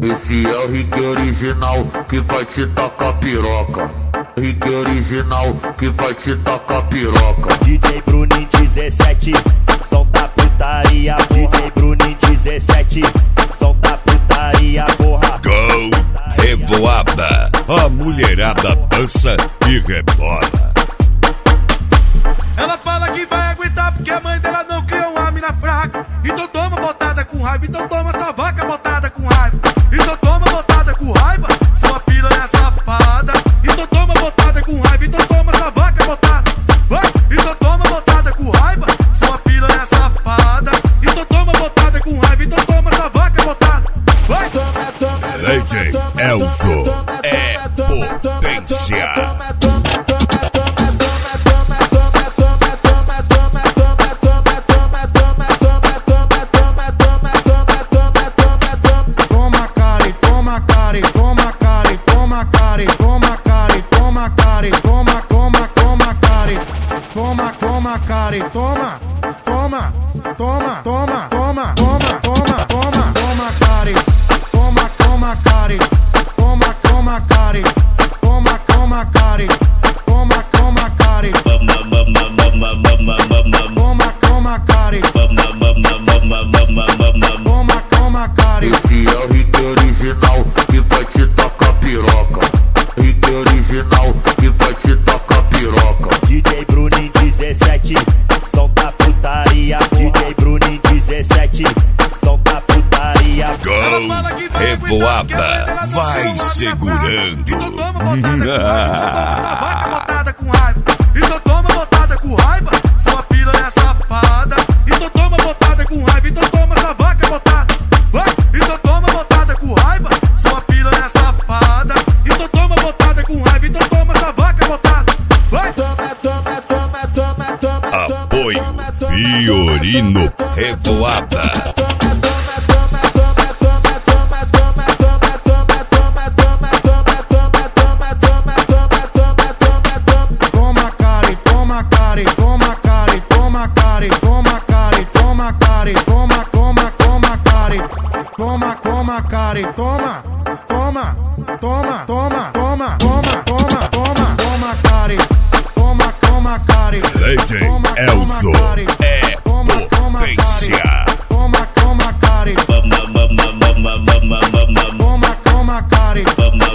Esse é o Rick original que vai te tacar piroca. Rick original que vai te tacar piroca. DJ Bruninho 17, solta putaria. DJ Bruninho 17, solta putaria, porra. Go, revoada, a mulherada dança e rebola. Ela fala que vai aguentar porque a mãe dela não criou uma mina fraca. Então toma botada com raiva, então toma essa vaca botada com raiva. Então toma botada com raiva, sua piranha safada. Então toma botada com raiva, então toma essa vaca botada. Vai, então toma botada com raiva, sua piranha safada. Então toma botada com raiva, então toma essa vaca botada. Vai, DJ Elzo é potência. Toma, toma, toma, toma, toma, toma, toma, toma, toma, cari, toma, toma, cari, toma, toma, cari, toma, toma, cari, toma, toma, cari, toma, toma, cari, toma, toma, cari. Esse é o Rick original que vai te tacar piroca. Rick original que vai te tacar piroca. DJ Bruninho 17, solta putaria. DJ Bruninho 17, solta putaria. Go, revoada, vai segurando. Então toma botada com raiva. Então toma botada com raiva, sua piranha safada. Então toma botada com raiva, então toma essa vaca botada. Vai, então toma botada com raiva, sua piranha safada. Então toma botada com raiva, então toma essa vaca botada. Vai, Apoio Fiorino Revoada. Toma, cari, toma, cari, toma, cari, toma, cari, toma, cari, toma, cari, toma, toma, toma, cari, toma, toma, cari, toma, toma, toma, toma, toma, toma, toma, toma, toma, cari, toma, toma, cari. DJ Elzo é potência. Toma, toma, cari. Toma, toma, cari.